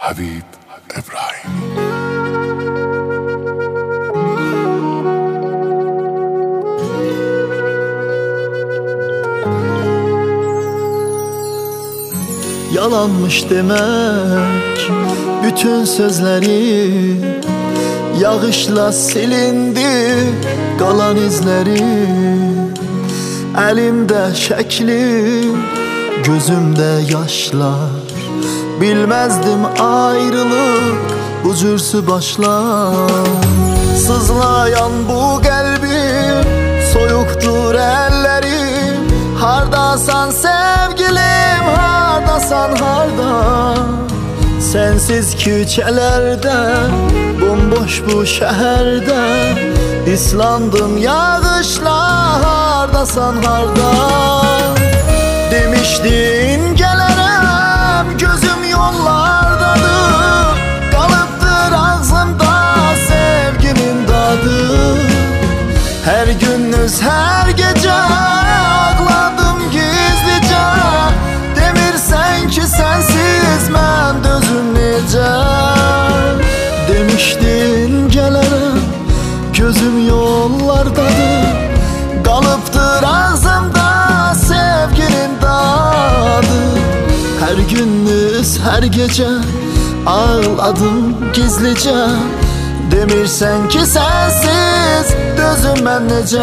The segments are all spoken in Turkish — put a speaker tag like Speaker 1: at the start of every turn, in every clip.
Speaker 1: Habib İbrahim.
Speaker 2: Yalanmış demek bütün sözleri, yağışla silindi kalan izleri. Elimde şekli, gözümde yaşlar. Bilmezdim ayrılık bu cürsü başlar. Sızlayan bu kalbim, soyuktur ellerim. Hardasan sevgilim, hardasan harda. Sensiz küçelerde, bomboş bu şehirde. İslandım yağışla, hardasan harda. Demiştin gelirim, gözüm yollardadır. Kalıptır ağzımda sevginin tadı. Her gündüz her gece ağladım gizlice. Demirsen ki sensiz ben dözüm nece. Demiştin gelirim, gözüm yollardadır. Kalıptır ağzımda sevginin tadı. Her gündüz her gece ağladım gizlice. Demirsen ki sensiz dözüm ben nece.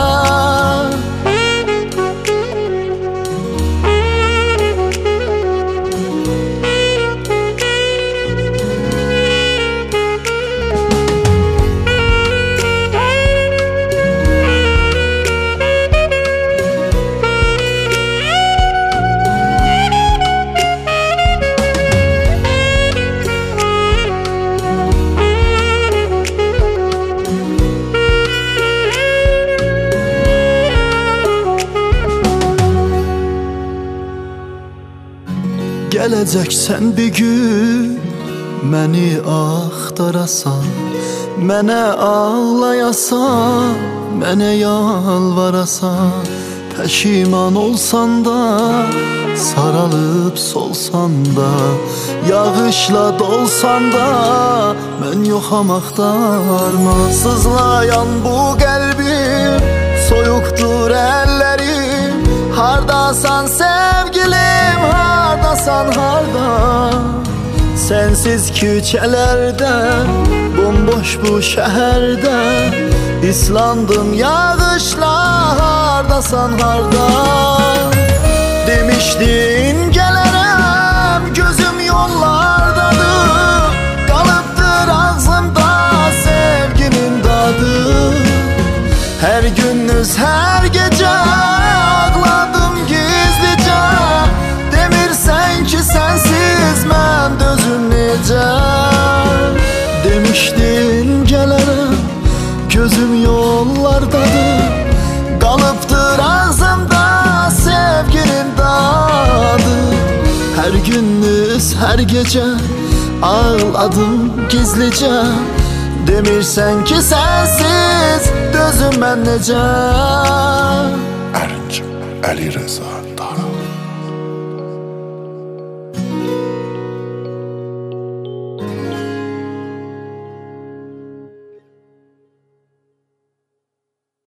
Speaker 2: Geleceksen bir gün məni axtarasan, mənə ağlayasan, mənə yalvarasan. Peşiman olsan da, sarılıp solsan da, yağışla dolsan da, mən yoxam axtarma. Sızlayan bu kalbim, soyuktur ellerim. Hardasan sevgilim, hardasan harda. Sensiz küçelerde, bomboş bu şehirde. İslandım yağışla, hardasan harda. Demiştin gelirim, gözüm yollardadır. Kalıptır ağzımda sevginin tadı. Her gündüz her gece ağladım gizlice. Demirsen ki sensiz ben dözüm nece. Demiştin gelirim, gözüm yollardadır. Kalıptır ağzımda sevginin tadı. Her gündüz her gece ağladım gizlice. Demirsen ki sensiz dözüm ben nece.
Speaker 1: Erinç Ali Reza.